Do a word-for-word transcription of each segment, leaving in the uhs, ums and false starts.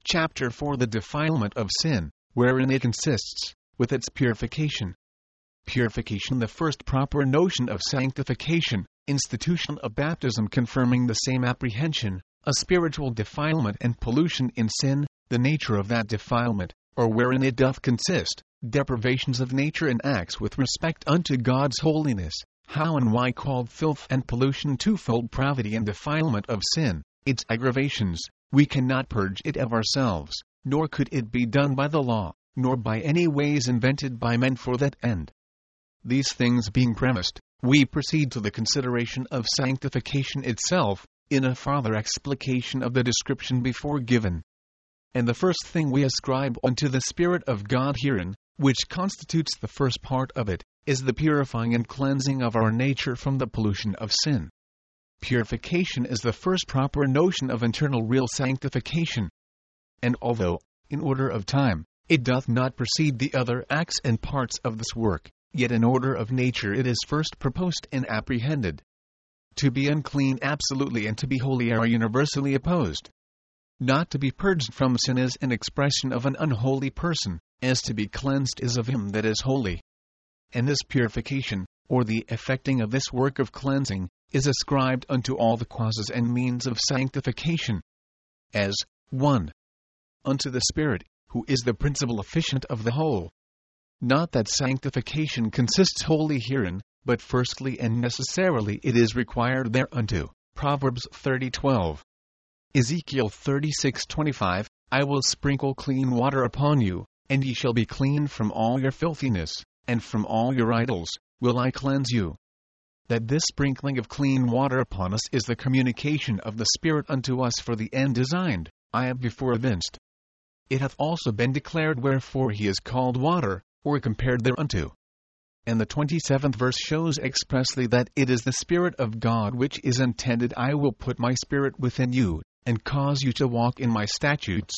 Chapter four The defilement of sin, wherein it consists, with its purification. Purification. The first proper notion of sanctification, institution of baptism confirming the same apprehension, a spiritual defilement and pollution in sin, the nature of that defilement, or wherein it doth consist, deprivations of nature and acts with respect unto God's holiness, how and why called filth and pollution, twofold pravity and defilement of sin, its aggravations. We cannot purge it of ourselves, nor could it be done by the law, nor by any ways invented by men for that end. These things being premised, we proceed to the consideration of sanctification itself, in a farther explication of the description before given. And the first thing we ascribe unto the Spirit of God herein, which constitutes the first part of it, is the purifying and cleansing of our nature from the pollution of sin. Purification is the first proper notion of internal real sanctification. And although, in order of time, it doth not precede the other acts and parts of this work, yet in order of nature it is first proposed and apprehended. To be unclean absolutely and to be holy are universally opposed. Not to be purged from sin is an expression of an unholy person, as to be cleansed is of him that is holy. And this purification, or the effecting of this work of cleansing, is ascribed unto all the causes and means of sanctification. As, one. Unto the Spirit, who is the principal efficient of the whole. Not that sanctification consists wholly herein, but firstly and necessarily it is required thereunto. Proverbs thirty twelve. Ezekiel thirty-six twenty-five, I will sprinkle clean water upon you, and ye shall be clean from all your filthiness, and from all your idols will I cleanse you. That this sprinkling of clean water upon us is the communication of the Spirit unto us for the end designed, I have before evinced. It hath also been declared wherefore he is called water, or compared thereunto. And the twenty-seventh verse shows expressly that it is the Spirit of God which is intended. I will put my Spirit within you, and cause you to walk in my statutes.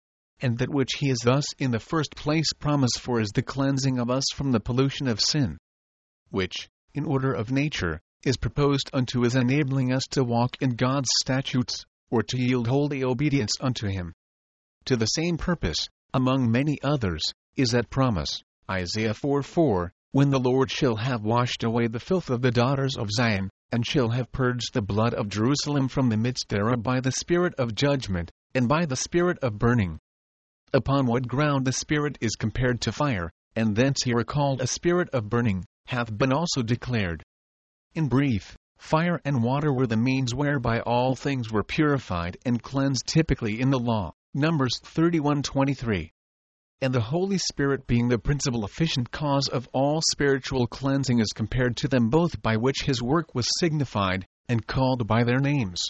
And that which he is thus in the first place promised for is the cleansing of us from the pollution of sin, which, in order of nature, is proposed unto as enabling us to walk in God's statutes, or to yield holy obedience unto him. To the same purpose, among many others, is that promise, Isaiah four four, when the Lord shall have washed away the filth of the daughters of Zion, and shall have purged the blood of Jerusalem from the midst thereof by the spirit of judgment, and by the spirit of burning. Upon what ground the Spirit is compared to fire, and thence here called a spirit of burning, hath been also declared. In brief, fire and water were the means whereby all things were purified and cleansed typically in the law, Numbers thirty-one twenty-three. And the Holy Spirit being the principal efficient cause of all spiritual cleansing is compared to them both, by which his work was signified, and called by their names.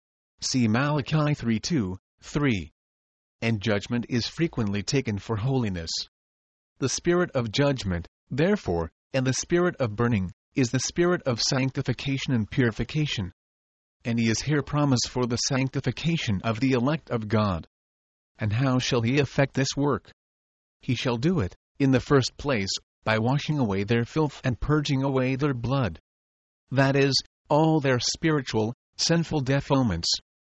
See Malachi three two, three. And judgment is frequently taken for holiness. The spirit of judgment, therefore, and the spirit of burning, is the spirit of sanctification and purification. And he is here promised for the sanctification of the elect of God. And how shall he effect this work? He shall do it, in the first place, by washing away their filth and purging away their blood. That is, all their spiritual, sinful defilements.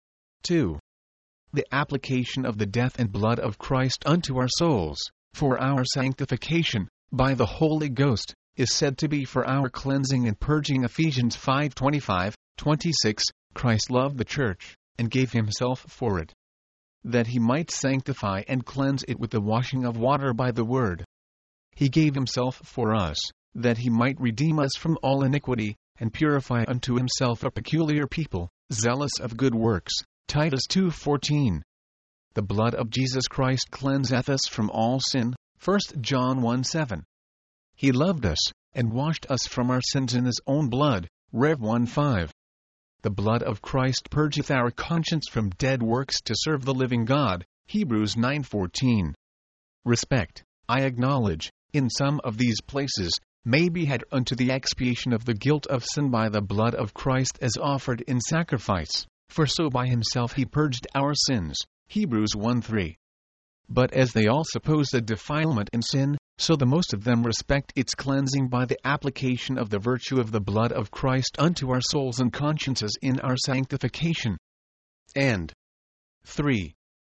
two. The application of the death and blood of Christ unto our souls, for our sanctification, by the Holy Ghost, is said to be for our cleansing and purging. Ephesians five twenty-five, twenty-six, Christ loved the church, and gave himself for it, that he might sanctify and cleanse it with the washing of water by the word. He gave himself for us, that he might redeem us from all iniquity, and purify unto himself a peculiar people, zealous of good works. Titus two fourteen. The blood of Jesus Christ cleanseth us from all sin. First John one seven. He loved us, and washed us from our sins in his own blood. Rev one five. The blood of Christ purgeth our conscience from dead works to serve the living God. Hebrews nine fourteen. Respect, I acknowledge, in some of these places, may be had unto the expiation of the guilt of sin by the blood of Christ as offered in sacrifice. For so by himself he purged our sins. Hebrews one three. But as they all suppose a defilement in sin, so the most of them respect its cleansing by the application of the virtue of the blood of Christ unto our souls and consciences in our sanctification. And three.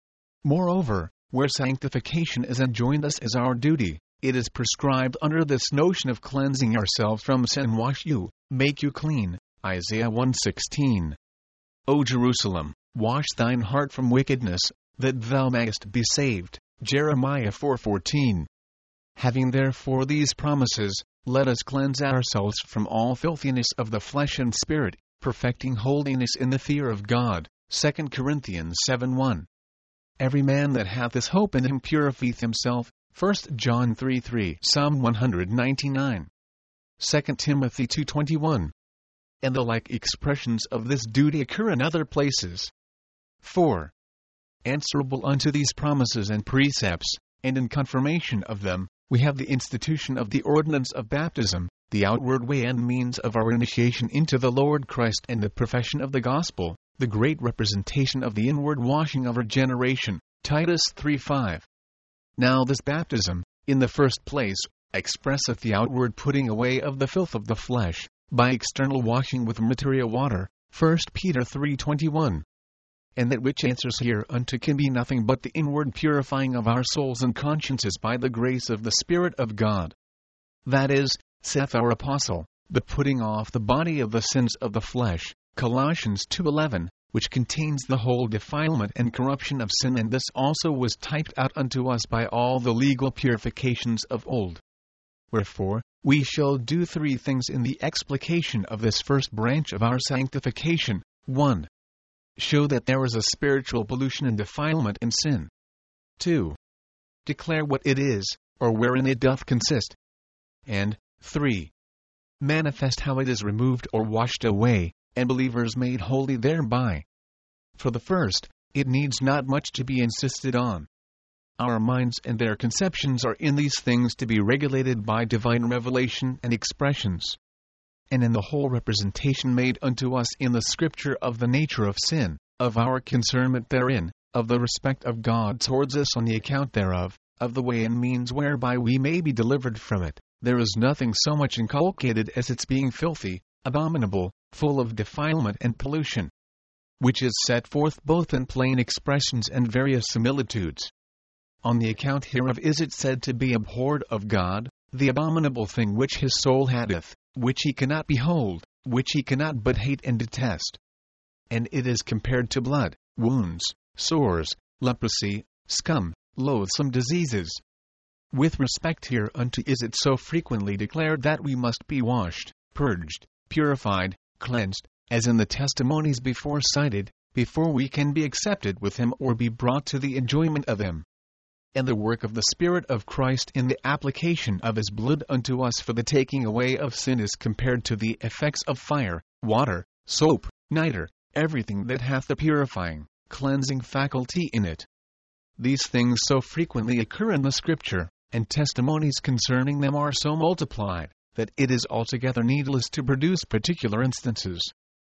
Moreover, where sanctification is enjoined us as our duty, it is prescribed under this notion of cleansing ourselves from sin. Wash you, make you clean. Isaiah one sixteen. O Jerusalem, wash thine heart from wickedness, that thou mayest be saved. Jeremiah four fourteen. Having therefore these promises, let us cleanse ourselves from all filthiness of the flesh and spirit, perfecting holiness in the fear of God. Second Corinthians seven one. Every man that hath this hope in him purifieth himself. First John three three. Psalm one ninety-nine. Second Timothy two twenty-one. And the like expressions of this duty occur in other places. four. Answerable unto these promises and precepts, and in confirmation of them, we have the institution of the ordinance of baptism, the outward way and means of our initiation into the Lord Christ, and the profession of the gospel, the great representation of the inward washing of regeneration. Titus three five. Now this baptism, in the first place, expresseth the outward putting away of the filth of the flesh, by external washing with material water. First Peter three twenty-one. And that which answers hereunto can be nothing but the inward purifying of our souls and consciences by the grace of the Spirit of God. That is, saith our apostle, the putting off the body of the sins of the flesh. Colossians two eleven, which contains the whole defilement and corruption of sin, and this also was typed out unto us by all the legal purifications of old. Wherefore, we shall do three things in the explication of this first branch of our sanctification. one. Show that there is a spiritual pollution and defilement in sin. two. Declare what it is, or wherein it doth consist. And three. Manifest how it is removed or washed away, and believers made holy thereby. For the first, it needs not much to be insisted on. Our minds and their conceptions are in these things to be regulated by divine revelation and expressions. And in the whole representation made unto us in the Scripture of the nature of sin, of our concernment therein, of the respect of God towards us on the account thereof, of the way and means whereby we may be delivered from it, there is nothing so much inculcated as its being filthy, abominable, full of defilement and pollution, which is set forth both in plain expressions and various similitudes. On the account hereof is it said to be abhorred of God, the abominable thing which his soul hateth, which he cannot behold, which he cannot but hate and detest. And it is compared to blood, wounds, sores, leprosy, scum, loathsome diseases. With respect hereunto is it so frequently declared that we must be washed, purged, purified, cleansed, as in the testimonies before cited, before we can be accepted with him or be brought to the enjoyment of him. And the work of the Spirit of Christ in the application of his blood unto us for the taking away of sin is compared to the effects of fire, water, soap, nitre, everything that hath the purifying, cleansing faculty in it. These things so frequently occur in the Scripture, and testimonies concerning them are so multiplied, that it is altogether needless to produce particular instances.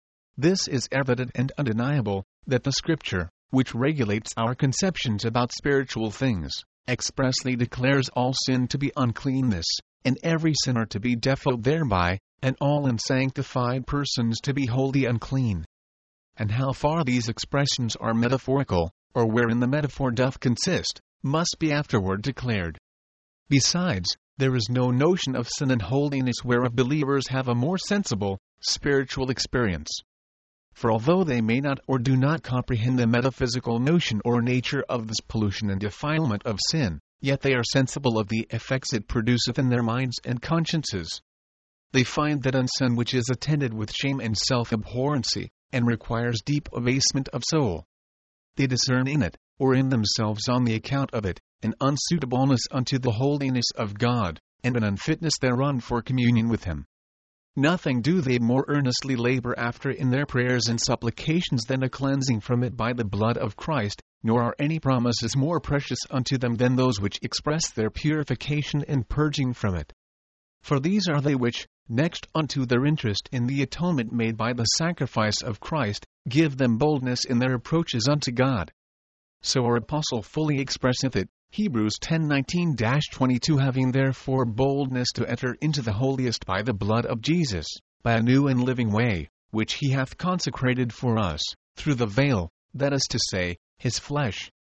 This is evident and undeniable, that the Scripture, which regulates our conceptions about spiritual things, expressly declares all sin to be uncleanness, and every sinner to be defiled thereby, and all unsanctified persons to be wholly unclean. And how far these expressions are metaphorical, or wherein the metaphor doth consist, must be afterward declared. Besides, there is no notion of sin and holiness whereof believers have a more sensible, spiritual experience. For although they may not or do not comprehend the metaphysical notion or nature of this pollution and defilement of sin, yet they are sensible of the effects it produceth in their minds and consciences. They find that on sin which is attended with shame and self-abhorrency, and requires deep abasement of soul, they discern in it, or in themselves on the account of it, an unsuitableness unto the holiness of God, and an unfitness thereon for communion with him. Nothing do they more earnestly labor after in their prayers and supplications than a cleansing from it by the blood of Christ, nor are any promises more precious unto them than those which express their purification and purging from it. For these are they which, next unto their interest in the atonement made by the sacrifice of Christ, give them boldness in their approaches unto God. So our apostle fully expresseth it, Hebrews ten nineteen to twenty-two, having therefore boldness to enter into the holiest by the blood of Jesus, by a new and living way, which he hath consecrated for us, through the veil, that is to say, his flesh.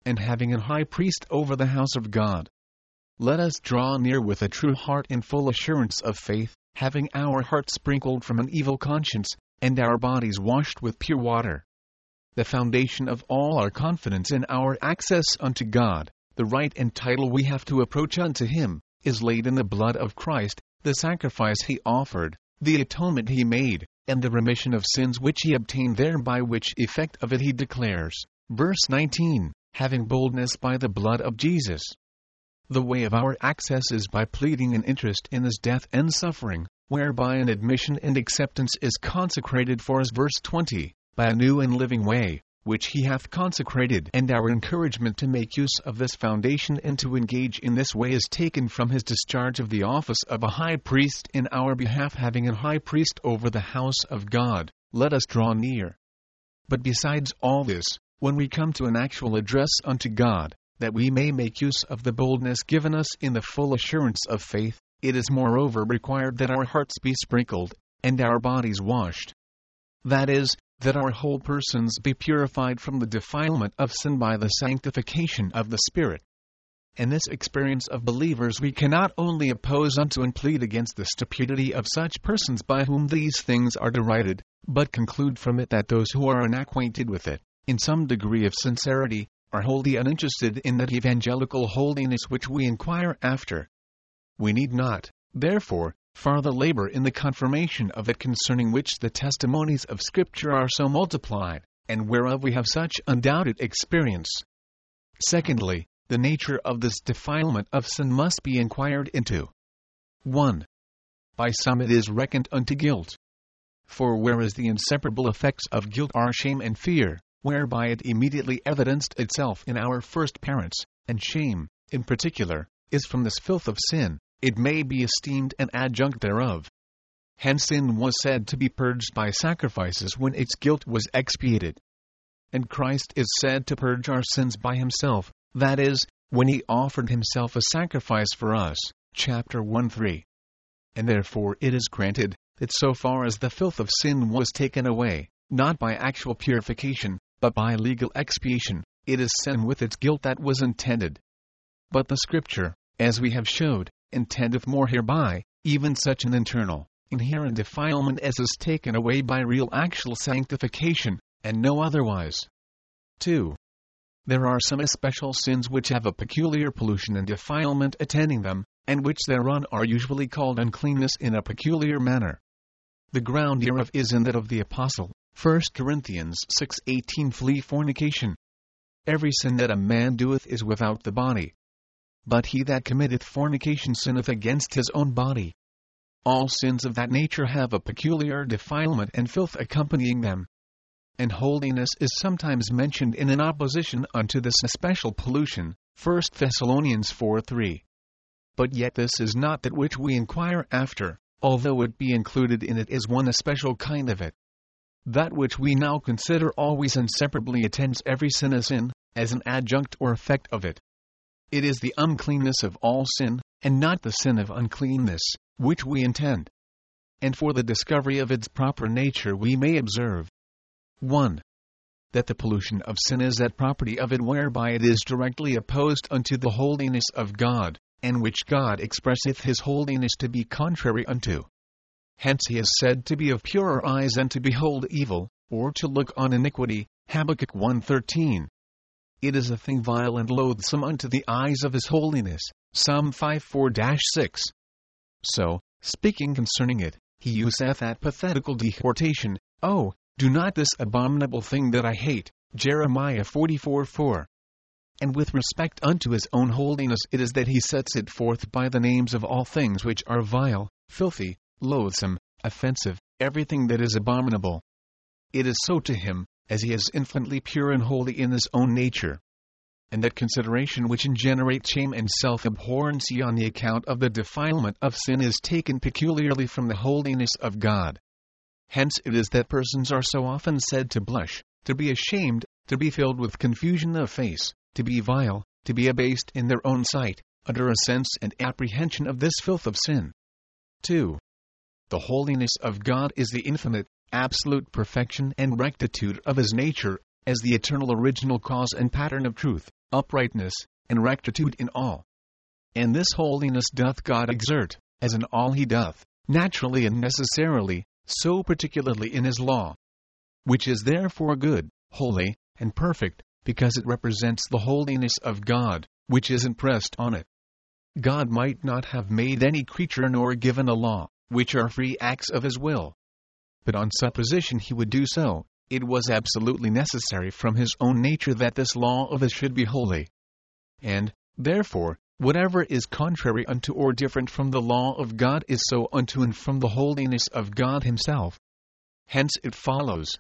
and having an high priest over the house of God. Let us draw near with a true heart in full assurance of faith, having our hearts sprinkled from an evil conscience, and our bodies washed with pure water. The foundation of all our confidence in our access unto God, the right and title we have to approach unto Him, is laid in the blood of Christ, the sacrifice He offered, the atonement He made, and the remission of sins which He obtained thereby, which effect of it He declares, verse nineteen, having boldness by the blood of Jesus. The way of our access is by pleading an interest in His death and suffering, whereby an admission and acceptance is consecrated for us, verse twenty, by a new and living way, which He hath consecrated, and our encouragement to make use of this foundation and to engage in this way is taken from His discharge of the office of a high priest in our behalf, having a high priest over the house of God. Let us draw near. But besides all this, when we come to an actual address unto God, that we may make use of the boldness given us in the full assurance of faith, it is moreover required that our hearts be sprinkled, and our bodies washed. That is, that our whole persons be purified from the defilement of sin by the sanctification of the Spirit. In this experience of believers we cannot only oppose unto and plead against the stupidity of such persons by whom these things are derided, but conclude from it that those who are unacquainted with it, in some degree of sincerity, are wholly uninterested in that evangelical holiness which we inquire after. We need not, therefore, farther labor in the confirmation of it, concerning which the testimonies of Scripture are so multiplied, and whereof we have such undoubted experience. Secondly, the nature of this defilement of sin must be inquired into. one. By some it is reckoned unto guilt. For whereas the inseparable effects of guilt are shame and fear, whereby it immediately evidenced itself in our first parents, and shame, in particular, is from this filth of sin, it may be esteemed an adjunct thereof. Hence sin was said to be purged by sacrifices when its guilt was expiated. And Christ is said to purge our sins by Himself, that is, when He offered Himself a sacrifice for us, chapter one three. And therefore it is granted, that so far as the filth of sin was taken away, not by actual purification, but by legal expiation, it is sin with its guilt that was intended. But the Scripture, as we have showed, intendeth more hereby, even such an internal, inherent defilement as is taken away by real actual sanctification, and no otherwise. two. There are some especial sins which have a peculiar pollution and defilement attending them, and which thereon are usually called uncleanness in a peculiar manner. The ground hereof is in that of the Apostle, First Corinthians six eighteen, flee fornication. Every sin that a man doeth is without the body. But he that committeth fornication sinneth against his own body. All sins of that nature have a peculiar defilement and filth accompanying them. And holiness is sometimes mentioned in an opposition unto this especial pollution, First Thessalonians four three. But yet this is not that which we inquire after, although it be included in it as one especial kind of it. That which we now consider always inseparably attends every sin as sin, as an adjunct or effect of it. It is the uncleanness of all sin, and not the sin of uncleanness, which we intend. And for the discovery of its proper nature we may observe, one. That the pollution of sin is that property of it whereby it is directly opposed unto the holiness of God, and which God expresseth His holiness to be contrary unto. Hence He is said to be of purer eyes and to behold evil, or to look on iniquity, Habakkuk one thirteen. It is a thing vile and loathsome unto the eyes of His holiness, Psalm five four six. So, speaking concerning it, he useth that pathetical dehortation, Oh, do not this abominable thing that I hate, Jeremiah forty-four four. And with respect unto His own holiness it is that He sets it forth by the names of all things which are vile, filthy, loathsome, offensive, everything that is abominable. It is so to Him, as He is infinitely pure and holy in His own nature. And that consideration which ingenerates shame and self-abhorrency on the account of the defilement of sin is taken peculiarly from the holiness of God. Hence it is that persons are so often said to blush, to be ashamed, to be filled with confusion of face, to be vile, to be abased in their own sight, under a sense and apprehension of this filth of sin. two. The holiness of God is the infinite, absolute perfection and rectitude of His nature, as the eternal original cause and pattern of truth, uprightness, and rectitude in all. And this holiness doth God exert, as in all he doth, naturally and necessarily, so particularly in his law, which is therefore good, holy, and perfect, because it represents the holiness of God, which is impressed on it. God might not have made any creature nor given a law, which are free acts of his will. But on supposition he would do so, it was absolutely necessary from his own nature that this law of his should be holy. And, therefore, whatever is contrary unto or different from the law of God is so unto and from the holiness of God himself. Hence it follows.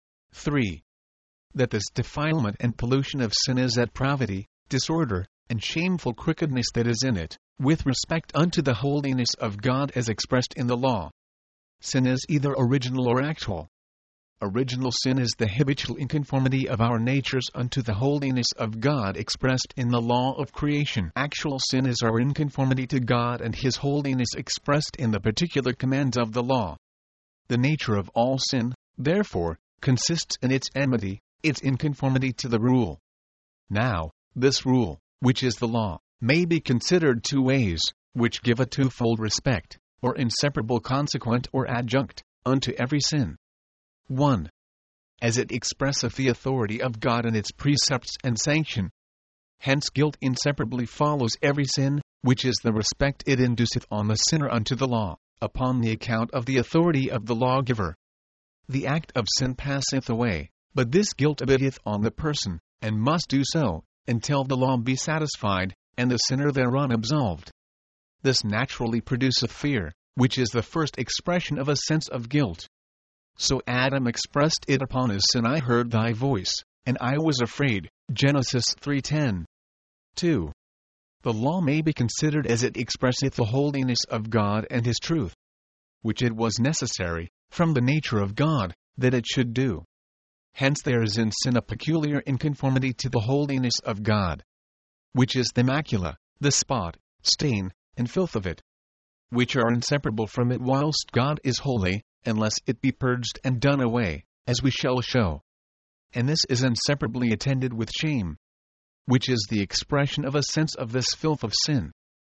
three. That this defilement and pollution of sin is that pravity, disorder, and shameful crookedness that is in it, with respect unto the holiness of God as expressed in the law. Sin is either original or actual. Original sin is the habitual inconformity of our natures unto the holiness of God expressed in the law of creation. Actual sin is our inconformity to God and his holiness expressed in the particular commands of the law. The nature of all sin, therefore, consists in its enmity, its inconformity to the rule. Now, this rule, which is the law, may be considered two ways, which give a twofold respect, or inseparable consequent or adjunct, unto every sin. one. As it expresseth the authority of God in its precepts and sanction. Hence guilt inseparably follows every sin, which is the respect it induceth on the sinner unto the law, upon the account of the authority of the lawgiver. The act of sin passeth away, but this guilt abitteth on the person, and must do so, until the law be satisfied, and the sinner thereon absolved. This naturally produceth fear, which is the first expression of a sense of guilt. So Adam expressed it upon his sin. I heard thy voice, and I was afraid. Genesis three ten. two. The law may be considered as it expresseth the holiness of God and his truth, which it was necessary, from the nature of God, that it should do. Hence there is in sin a peculiar inconformity to the holiness of God, which is the macula, the spot, stain, and filth of it, which are inseparable from it whilst God is holy, unless it be purged and done away, as we shall show. And this is inseparably attended with shame, which is the expression of a sense of this filth of sin.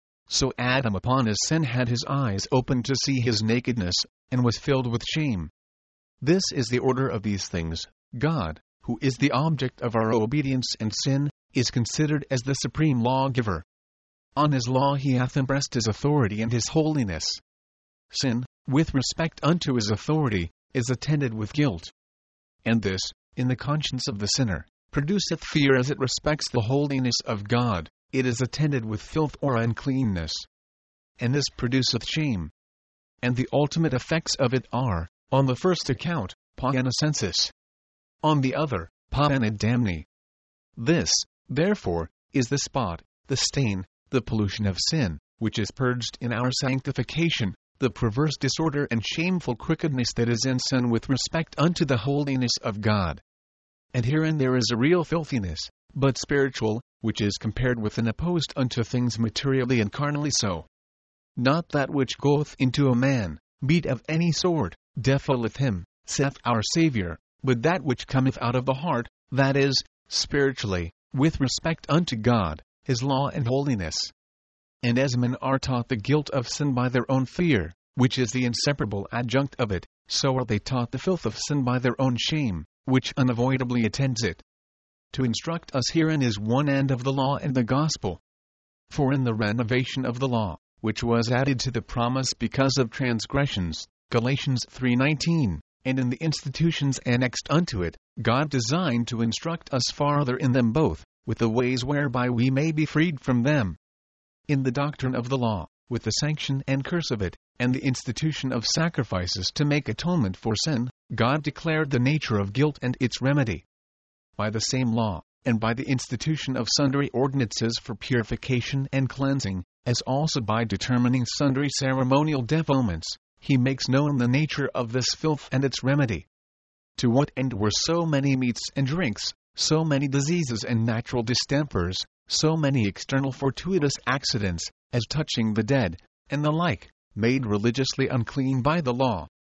So Adam upon his sin had his eyes opened to see his nakedness, and was filled with shame. This is the order of these things. God, who is the object of our obedience and sin, is considered as the supreme lawgiver. On his law he hath impressed his authority and his holiness. Sin, with respect unto his authority, is attended with guilt. And this, in the conscience of the sinner, produceth fear as it respects the holiness of God. It is attended with filth or uncleanness. And this produceth shame. And the ultimate effects of it are, on the first account, poianosensis. On the other, poianodamni. This, therefore, is the spot, the stain, the pollution of sin, which is purged in our sanctification, the perverse disorder and shameful crookedness that is in sin with respect unto the holiness of God. And herein there is a real filthiness, but spiritual, which is compared with and opposed unto things materially and carnally so. Not that which goeth into a man, beat of any sort, defileth him, saith our Saviour, but that which cometh out of the heart, that is, spiritually, with respect unto God, his law and holiness. And as men are taught the guilt of sin by their own fear, which is the inseparable adjunct of it, so are they taught the filth of sin by their own shame, which unavoidably attends it. To instruct us herein is one end of the law and the gospel. For in the renovation of the law, which was added to the promise because of transgressions, Galatians three nineteen, and in the institutions annexed unto it, God designed to instruct us farther in them both, with the ways whereby we may be freed from them. In the doctrine of the law, with the sanction and curse of it, and the institution of sacrifices to make atonement for sin, God declared the nature of guilt and its remedy. By the same law, and by the institution of sundry ordinances for purification and cleansing, as also by determining sundry ceremonial defilements, he makes known the nature of this filth and its remedy. To what end were so many meats and drinks, so many diseases and natural distempers, so many external fortuitous accidents, as touching the dead, and the like, made religiously unclean by the law?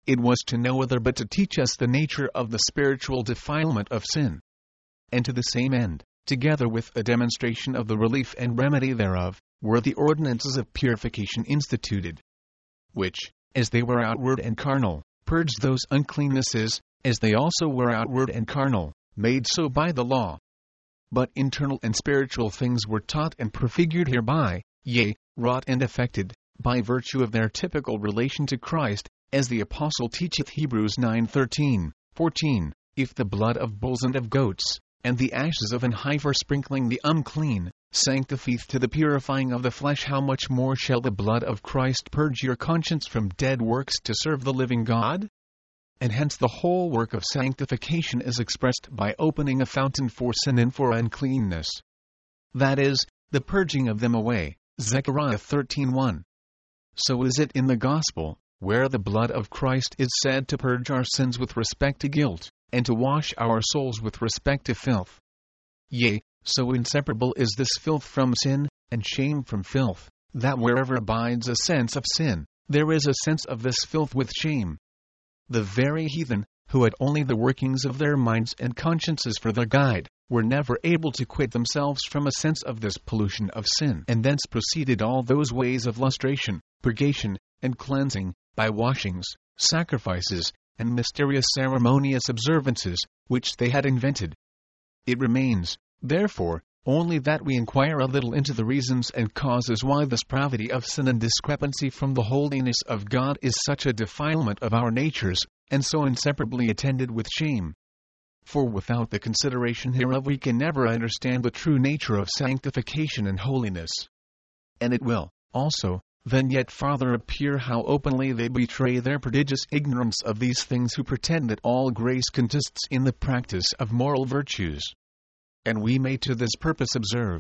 it was to no other but to teach us the nature of the spiritual defilement of sin. And to the same end, together with a demonstration of the relief and remedy thereof, were the ordinances of purification instituted, which, as they were outward and carnal, purged those uncleannesses, as they also were outward and carnal, made so by the law. But internal and spiritual things were taught and prefigured hereby, yea, wrought and effected, by virtue of their typical relation to Christ, as the Apostle teacheth Hebrews nine thirteen, fourteen, if the blood of bulls and of goats, and the ashes of an heifer sprinkling the unclean, sanctifieth to the purifying of the flesh, how much more shall the blood of Christ purge your conscience from dead works to serve the living God? And hence the whole work of sanctification is expressed by opening a fountain for sin and for uncleanness. That is, the purging of them away. Zechariah thirteen one. So is it in the gospel, where the blood of Christ is said to purge our sins with respect to guilt, and to wash our souls with respect to filth. Yea, so inseparable is this filth from sin, and shame from filth, that wherever abides a sense of sin, there is a sense of this filth with shame. The very heathen, who had only the workings of their minds and consciences for their guide, were never able to quit themselves from a sense of this pollution of sin, and thence proceeded all those ways of lustration, purgation, and cleansing, by washings, sacrifices, and mysterious ceremonious observances, which they had invented. It remains, therefore, only that we inquire a little into the reasons and causes why this pravity of sin and discrepancy from the holiness of God is such a defilement of our natures, and so inseparably attended with shame. For without the consideration hereof we can never understand the true nature of sanctification and holiness. And it will, also, then yet farther appear how openly they betray their prodigious ignorance of these things who pretend that all grace consists in the practice of moral virtues. And we may to this purpose observe,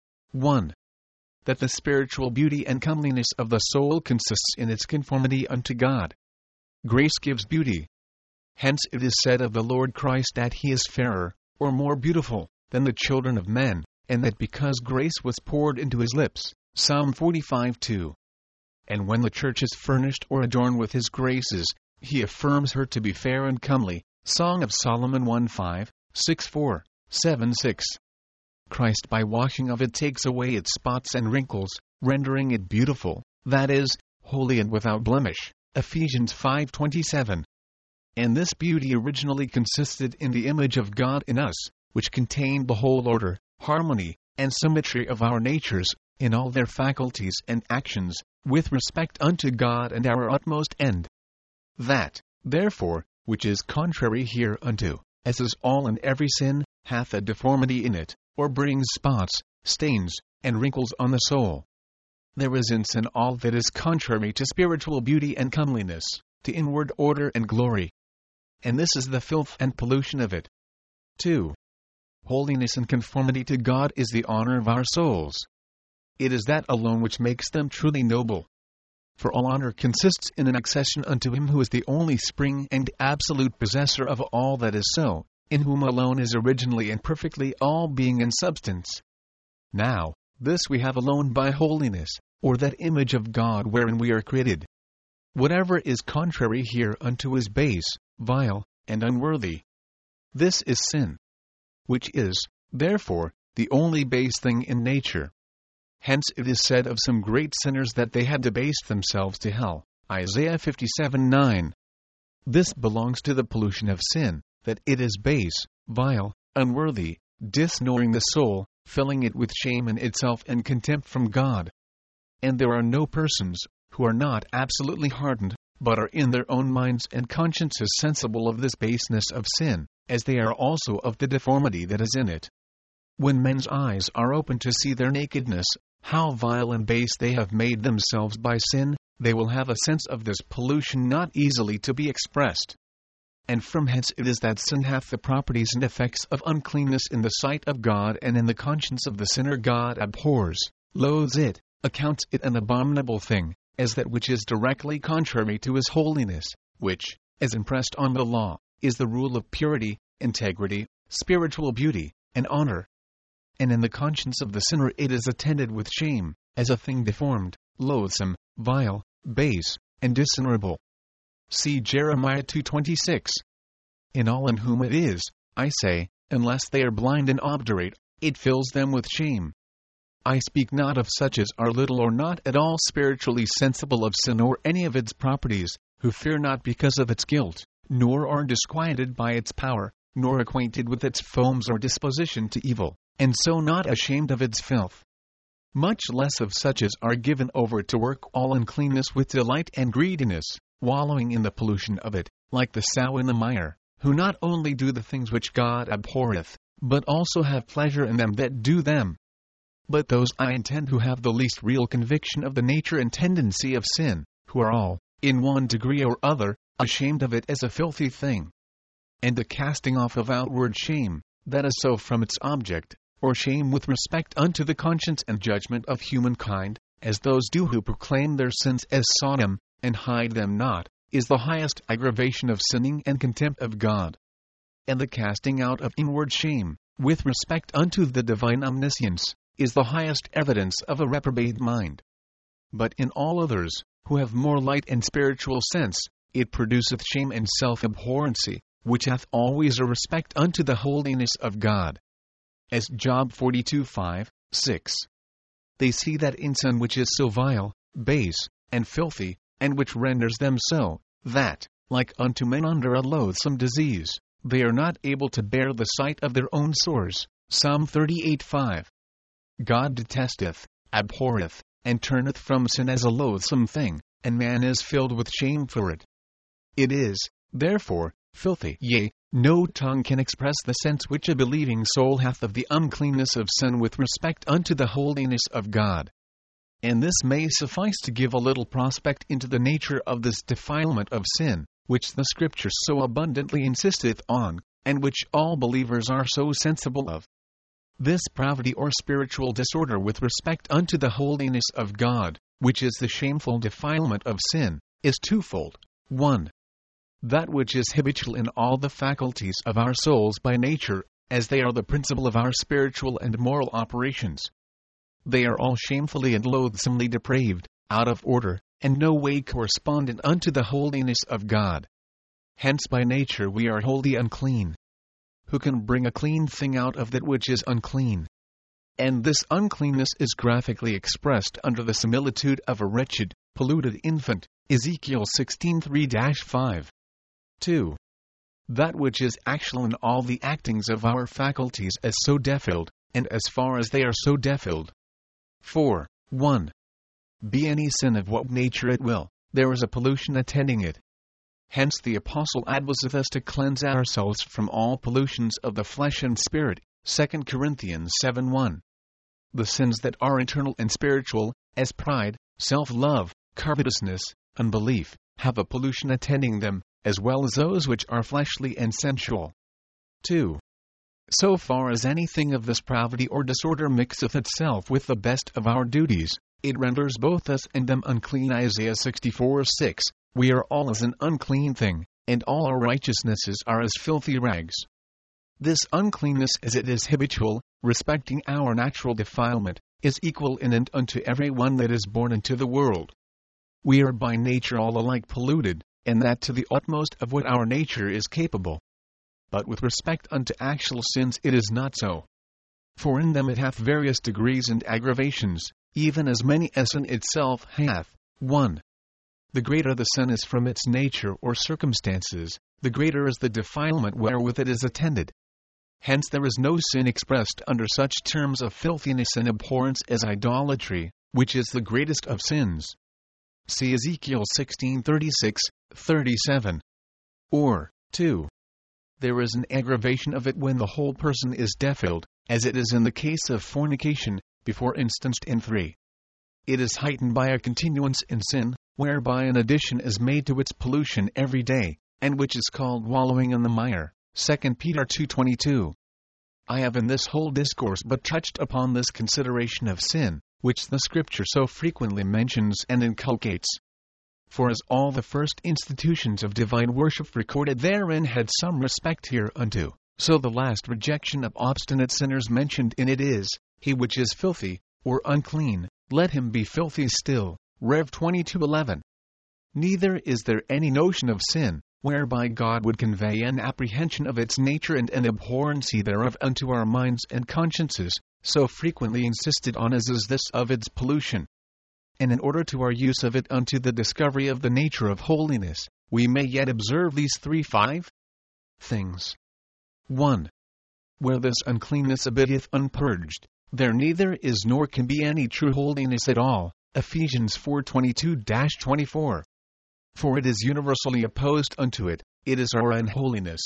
one. That the spiritual beauty and comeliness of the soul consists in its conformity unto God. Grace gives beauty. Hence it is said of the Lord Christ that he is fairer, or more beautiful, than the children of men, and that because grace was poured into his lips. Psalm forty-five two. And when the church is furnished or adorned with his graces, he affirms her to be fair and comely. Song of Solomon one five, six four, seven six. Christ by washing of it takes away its spots and wrinkles, rendering it beautiful, that is, holy and without blemish. Ephesians five twenty-seven. And this beauty originally consisted in the image of God in us, which contained the whole order, harmony, and symmetry of our natures, in all their faculties and actions, with respect unto God and our utmost end. That, therefore, which is contrary hereunto, as is all and every sin, hath a deformity in it, or brings spots, stains, and wrinkles on the soul. There is in sin all that is contrary to spiritual beauty and comeliness, to inward order and glory. And this is the filth and pollution of it. two. Holiness and conformity to God is the honor of our souls. It is that alone which makes them truly noble. For all honor consists in an accession unto him who is the only spring and absolute possessor of all that is so, in whom alone is originally and perfectly all being and substance. Now, this we have alone by holiness, or that image of God wherein we are created. Whatever is contrary hereunto is base, vile, and unworthy. This is sin, which is, therefore, the only base thing in nature. Hence it is said of some great sinners that they had debased themselves to hell. Isaiah fifty-seven nine. This belongs to the pollution of sin, that it is base, vile, unworthy, dishonoring the soul, filling it with shame in itself and contempt from God. And there are no persons, who are not absolutely hardened, but are in their own minds and consciences sensible of this baseness of sin, as they are also of the deformity that is in it. When men's eyes are open to see their nakedness, how vile and base they have made themselves by sin, they will have a sense of this pollution not easily to be expressed. And from hence it is that sin hath the properties and effects of uncleanness in the sight of God, and in the conscience of the sinner God abhors, loathes it, accounts it an abominable thing, as that which is directly contrary to his holiness, which, as impressed on the law, is the rule of purity, integrity, spiritual beauty, and honor. And in the conscience of the sinner it is attended with shame, as a thing deformed, loathsome, vile, base, and dishonorable. See Jeremiah two twenty-six. In all in whom it is, I say, unless they are blind and obdurate, it fills them with shame. I speak not of such as are little or not at all spiritually sensible of sin or any of its properties, who fear not because of its guilt, nor are disquieted by its power, nor acquainted with its foams or disposition to evil, and so not ashamed of its filth. Much less of such as are given over to work all uncleanness with delight and greediness, wallowing in the pollution of it, like the sow in the mire, who not only do the things which God abhorreth, but also have pleasure in them that do them. But those I intend who have the least real conviction of the nature and tendency of sin, who are all, in one degree or other, ashamed of it as a filthy thing. And the casting off of outward shame, that is so from its object, or shame with respect unto the conscience and judgment of humankind, as those do who proclaim their sins as Sodom, and hide them not, is the highest aggravation of sinning and contempt of God. And the casting out of inward shame, with respect unto the divine omniscience, is the highest evidence of a reprobate mind. But in all others, who have more light and spiritual sense, it produceth shame and self-abhorrency, which hath always a respect unto the holiness of God. As Job forty-two five, six. They see that in sin which is so vile, base, and filthy, and which renders them so, that, like unto men under a loathsome disease, they are not able to bear the sight of their own sores. Psalm thirty-eight five. God detesteth, abhorreth, and turneth from sin as a loathsome thing, and man is filled with shame for it. It is, therefore, filthy. Yea, no tongue can express the sense which a believing soul hath of the uncleanness of sin with respect unto the holiness of God. And this may suffice to give a little prospect into the nature of this defilement of sin, which the Scripture so abundantly insisteth on, and which all believers are so sensible of. This pravity or spiritual disorder with respect unto the holiness of God, which is the shameful defilement of sin, is twofold. one. That which is habitual in all the faculties of our souls by nature, as they are the principle of our spiritual and moral operations. They are all shamefully and loathsomely depraved, out of order, and no way correspondent unto the holiness of God. Hence by nature we are wholly unclean. Who can bring a clean thing out of that which is unclean? And this uncleanness is graphically expressed under the similitude of a wretched, polluted infant, Ezekiel sixteen three to five. two. That which is actual in all the actings of our faculties as so defiled, and as far as they are so defiled. four. one. Be any sin of what nature it will, there is a pollution attending it. Hence the Apostle adviseth us to cleanse ourselves from all pollutions of the flesh and spirit, Second Corinthians seven one. The sins that are internal and spiritual, as pride, self-love, covetousness, unbelief, have a pollution attending them, as well as those which are fleshly and sensual. two. So far as anything of this pravity or disorder mixeth itself with the best of our duties, it renders both us and them unclean. Isaiah sixty-four six. We are all as an unclean thing, and all our righteousnesses are as filthy rags. This uncleanness, as it is habitual, respecting our natural defilement, is equal in and unto every one that is born into the world. We are by nature all alike polluted, and that to the utmost of what our nature is capable. But with respect unto actual sins it is not so. For in them it hath various degrees and aggravations, even as many as sin itself hath. one. The greater the sin is from its nature or circumstances, the greater is the defilement wherewith it is attended. Hence there is no sin expressed under such terms of filthiness and abhorrence as idolatry, which is the greatest of sins. See Ezekiel sixteen thirty-six, thirty-seven. Or, two. There is an aggravation of it when the whole person is defiled, as it is in the case of fornication, before instanced in three. It is heightened by a continuance in sin, whereby an addition is made to its pollution every day, and which is called wallowing in the mire. Second Peter two twenty-two. I have in this whole discourse but touched upon this consideration of sin, which the Scripture so frequently mentions and inculcates. For as all the first institutions of divine worship recorded therein had some respect hereunto, so the last rejection of obstinate sinners mentioned in it is, he which is filthy, or unclean, let him be filthy still. Rev twenty-two eleven. neither is there any notion of sin, whereby God would convey an apprehension of its nature and an abhorrency thereof unto our minds and consciences, so frequently insisted on as is this of its pollution. And in order to our use of it unto the discovery of the nature of holiness, we may yet observe these three five things. one. Where this uncleanness abideth unpurged, there neither is nor can be any true holiness at all. Ephesians four twenty-two to twenty-four. For it is universally opposed unto it, it is our unholiness.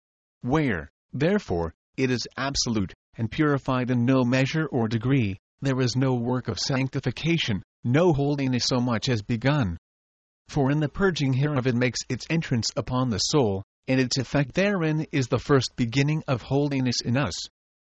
Where, therefore, it is absolute, and purified in no measure or degree, there is no work of sanctification, no holiness so much as begun. For in the purging hereof it makes its entrance upon the soul, and its effect therein is the first beginning of holiness in us.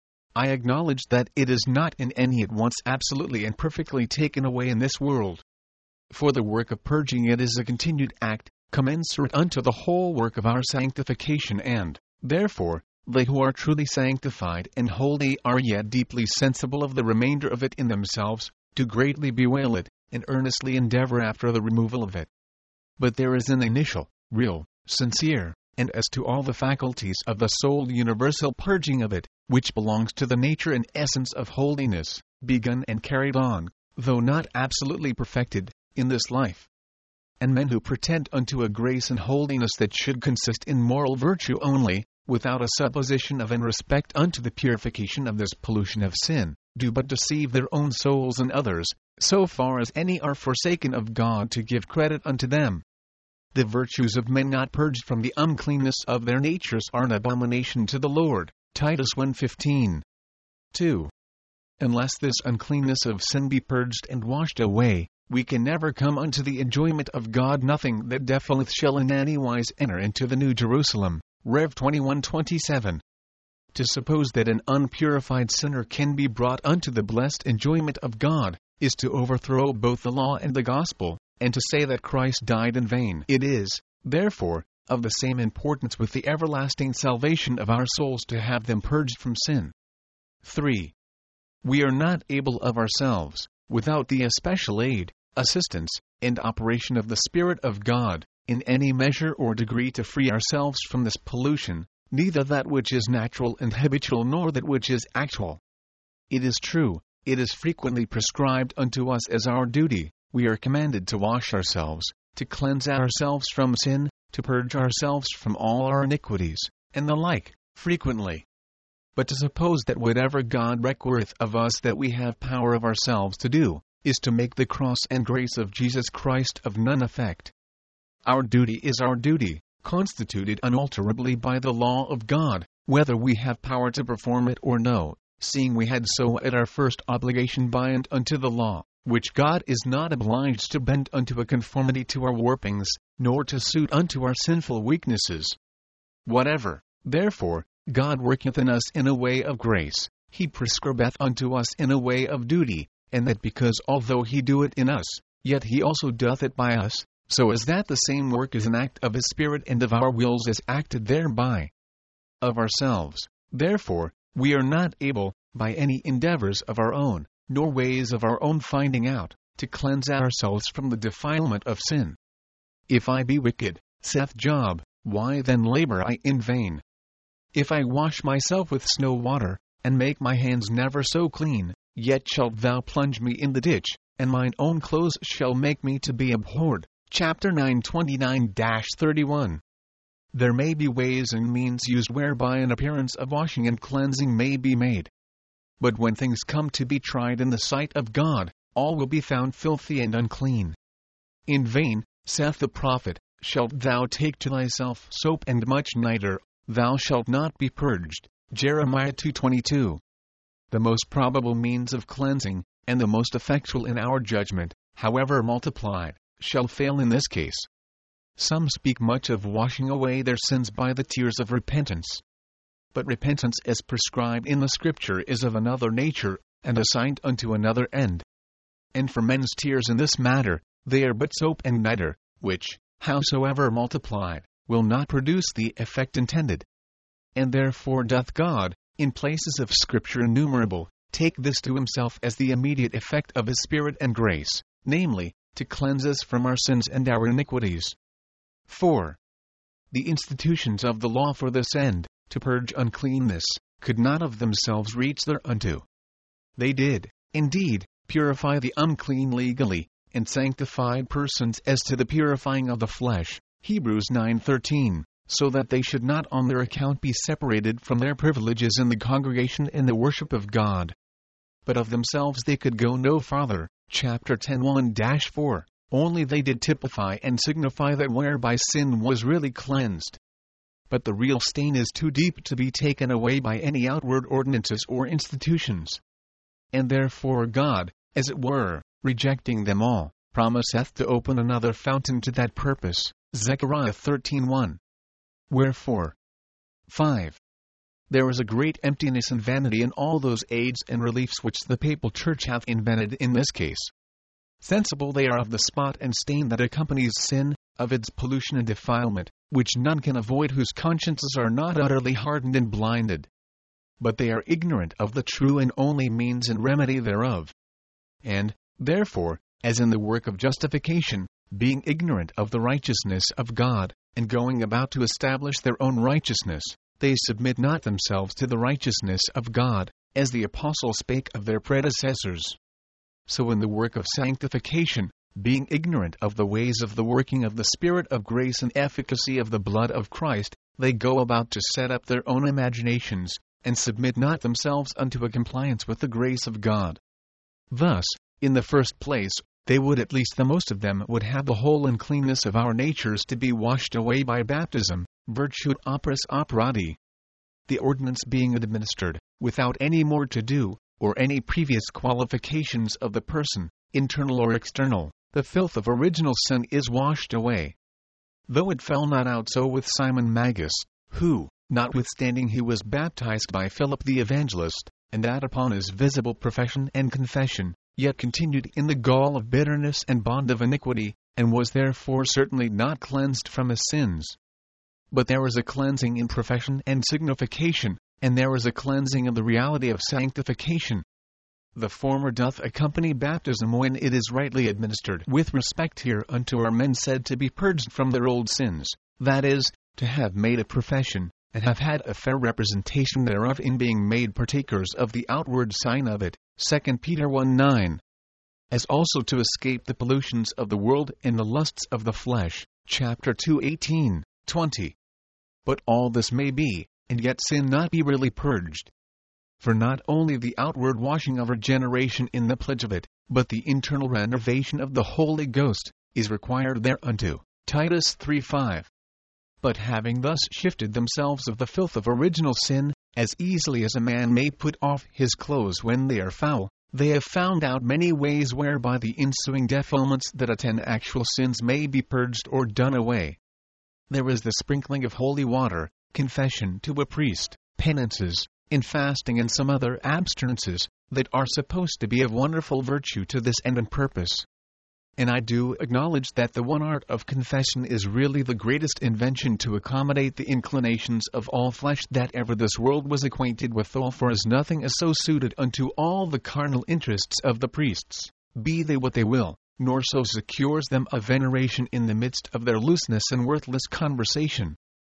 I acknowledge that it is not in any at once absolutely and perfectly taken away in this world. For the work of purging it is a continued act, commensurate unto the whole work of our sanctification, and, therefore, they who are truly sanctified and holy are yet deeply sensible of the remainder of it in themselves, to greatly bewail it, and earnestly endeavor after the removal of it. But there is an initial, real, sincere, and as to all the faculties of the soul universal purging of it, which belongs to the nature and essence of holiness, begun and carried on, though not absolutely perfected, in this life. And men who pretend unto a grace and holiness that should consist in moral virtue only, without a supposition of and respect unto the purification of this pollution of sin, do but deceive their own souls and others, so far as any are forsaken of God to give credit unto them. The virtues of men not purged from the uncleanness of their natures are an abomination to the Lord. Titus one fifteen. two. Unless this uncleanness of sin be purged and washed away, we can never come unto the enjoyment of God. Nothing that defileth shall in any wise enter into the New Jerusalem. Rev twenty-one twenty-seven. To suppose that an unpurified sinner can be brought unto the blessed enjoyment of God, is to overthrow both the law and the gospel, and to say that Christ died in vain. It is, therefore, of the same importance with the everlasting salvation of our souls to have them purged from sin. three. We are not able of ourselves, without the especial aid, assistance, and operation of the Spirit of God, in any measure or degree to free ourselves from this pollution, neither that which is natural and habitual nor that which is actual. It is true, it is frequently prescribed unto us as our duty, we are commanded to wash ourselves, to cleanse ourselves from sin, to purge ourselves from all our iniquities, and the like, frequently. But to suppose that whatever God requireth of us that we have power of ourselves to do, is to make the cross and grace of Jesus Christ of none effect. Our duty is our duty, constituted unalterably by the law of God, whether we have power to perform it or no, seeing we had so at our first obligation by and unto the law, which God is not obliged to bend unto a conformity to our warpings, nor to suit unto our sinful weaknesses. Whatever, therefore, God worketh in us in a way of grace, he prescribeth unto us in a way of duty, and that because although he do it in us, yet he also doth it by us, so as that the same work is an act of his Spirit and of our wills is acted thereby. Of ourselves, therefore, we are not able, by any endeavors of our own, nor ways of our own finding out, to cleanse ourselves from the defilement of sin. If I be wicked, saith Job, why then labor I in vain? If I wash myself with snow water, and make my hands never so clean, yet shalt thou plunge me in the ditch, and mine own clothes shall make me to be abhorred. Chapter nine twenty-nine to thirty-one. There may be ways and means used whereby an appearance of washing and cleansing may be made. But when things come to be tried in the sight of God, all will be found filthy and unclean. In vain, saith the prophet, shalt thou take to thyself soap and much nitre, thou shalt not be purged. Jeremiah two twenty-two. The most probable means of cleansing, and the most effectual in our judgment, however multiplied, shall fail in this case. Some speak much of washing away their sins by the tears of repentance. But repentance as prescribed in the Scripture is of another nature, and assigned unto another end. And for men's tears in this matter, they are but soap and nitre, which, howsoever multiplied, will not produce the effect intended. And therefore doth God, in places of Scripture innumerable, take this to himself as the immediate effect of his Spirit and grace, namely, to cleanse us from our sins and our iniquities. four. The institutions of the law for this end, to purge uncleanness, could not of themselves reach thereunto. They did, indeed, purify the unclean legally, and sanctified persons as to the purifying of the flesh, Hebrews nine thirteen, so that they should not on their account be separated from their privileges in the congregation and the worship of God. But of themselves they could go no farther, chapter ten one four, only they did typify and signify that whereby sin was really cleansed. But the real stain is too deep to be taken away by any outward ordinances or institutions. And therefore God, as it were, rejecting them all, promiseth to open another fountain to that purpose, Zechariah thirteen one. Wherefore, five. There is a great emptiness and vanity in all those aids and reliefs which the Papal Church hath invented in this case. Sensible they are of the spot and stain that accompanies sin, of its pollution and defilement, which none can avoid whose consciences are not utterly hardened and blinded. But they are ignorant of the true and only means and remedy thereof. And, therefore, as in the work of justification, being ignorant of the righteousness of God, and going about to establish their own righteousness, they submit not themselves to the righteousness of God, as the apostle spake of their predecessors. So in the work of sanctification, being ignorant of the ways of the working of the Spirit of grace and efficacy of the blood of Christ, they go about to set up their own imaginations, and submit not themselves unto a compliance with the grace of God. Thus, in the first place, they would at least the most of them would have the whole uncleanness of our natures to be washed away by baptism, virtue operis operandi. The ordinance being administered, without any more to do, or any previous qualifications of the person, internal or external, the filth of original sin is washed away. Though it fell not out so with Simon Magus, who, notwithstanding he was baptized by Philip the evangelist, and that upon his visible profession and confession, yet continued in the gall of bitterness and bond of iniquity, and was therefore certainly not cleansed from his sins. But there is a cleansing in profession and signification, and there is a cleansing of the reality of sanctification. The former doth accompany baptism when it is rightly administered. With respect hereunto are men said to be purged from their old sins, that is, to have made a profession, and have had a fair representation thereof in being made partakers of the outward sign of it, Second Peter one nine. As also to escape the pollutions of the world and the lusts of the flesh, chapter two eighteen, twenty. But all this may be, and yet sin not be really purged. For not only the outward washing of regeneration in the pledge of it, but the internal renovation of the Holy Ghost, is required thereunto, Titus three five. But having thus shifted themselves of the filth of original sin, as easily as a man may put off his clothes when they are foul, they have found out many ways whereby the ensuing defilements that attend actual sins may be purged or done away. There is the sprinkling of holy water, confession to a priest, penances, in fasting and some other abstinences, that are supposed to be of wonderful virtue to this end and purpose. And I do acknowledge that the one art of confession is really the greatest invention to accommodate the inclinations of all flesh that ever this world was acquainted withal, for as nothing is so suited unto all the carnal interests of the priests, be they what they will, nor so secures them a veneration in the midst of their looseness and worthless conversation.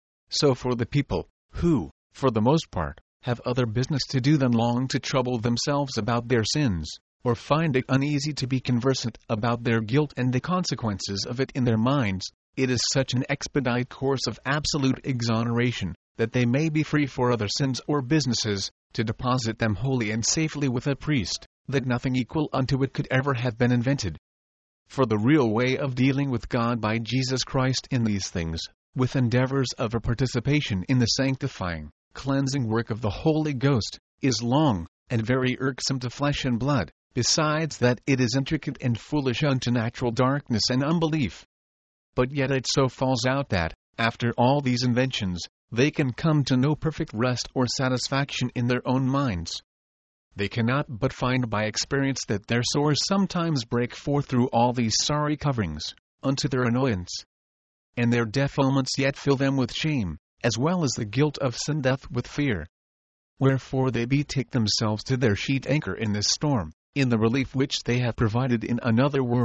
So for the people, who, for the most part, have other business to do than long to trouble themselves about their sins, or find it uneasy to be conversant about their guilt and the consequences of it in their minds, it is such an expedite course of absolute exoneration, that they may be free for other sins or businesses, to deposit them wholly and safely with a priest, that nothing equal unto it could ever have been invented. For the real way of dealing with God by Jesus Christ in these things, with endeavors of a participation in the sanctifying, cleansing work of the Holy Ghost, is long, and very irksome to flesh and blood, besides that it is intricate and foolish unto natural darkness and unbelief. But yet it so falls out that, after all these inventions, they can come to no perfect rest or satisfaction in their own minds. They cannot but find by experience that their sores sometimes break forth through all these sorry coverings, unto their annoyance. And their defilements yet fill them with shame, as well as the guilt of sin doth with fear. Wherefore they betake themselves to their sheet anchor in this storm, in the relief which they have provided in another world,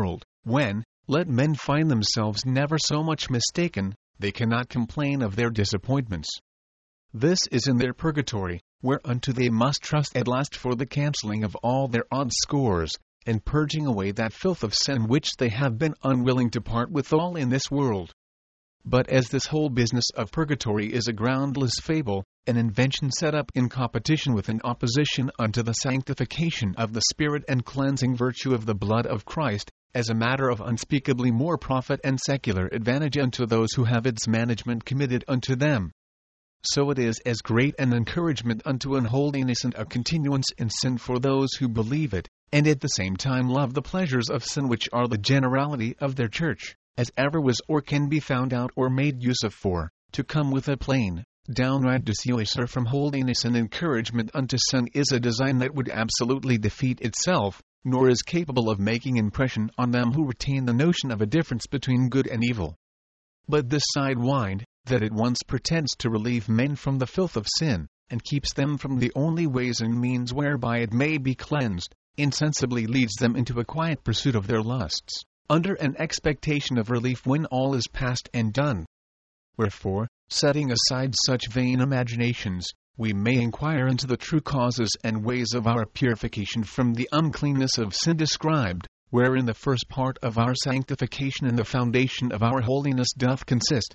when, let men find themselves never so much mistaken, they cannot complain of their disappointments. This is in their purgatory, whereunto they must trust at last for the cancelling of all their odd scores, and purging away that filth of sin which they have been unwilling to part withal in this world. But as this whole business of purgatory is a groundless fable, an invention set up in competition with and opposition unto the sanctification of the Spirit and cleansing virtue of the blood of Christ, as a matter of unspeakably more profit and secular advantage unto those who have its management committed unto them, so it is as great an encouragement unto unholiness and a continuance in sin for those who believe it, and at the same time love the pleasures of sin which are the generality of their church, as ever was or can be found out or made use of for, to come with a plain, downright dissuasion from holiness and encouragement unto sin is a design that would absolutely defeat itself, nor is capable of making impression on them who retain the notion of a difference between good and evil. But this sidewind, that at once pretends to relieve men from the filth of sin, and keeps them from the only ways and means whereby it may be cleansed, insensibly leads them into a quiet pursuit of their lusts, under an expectation of relief when all is past and done. Wherefore, setting aside such vain imaginations, we may inquire into the true causes and ways of our purification from the uncleanness of sin described, wherein the first part of our sanctification and the foundation of our holiness doth consist,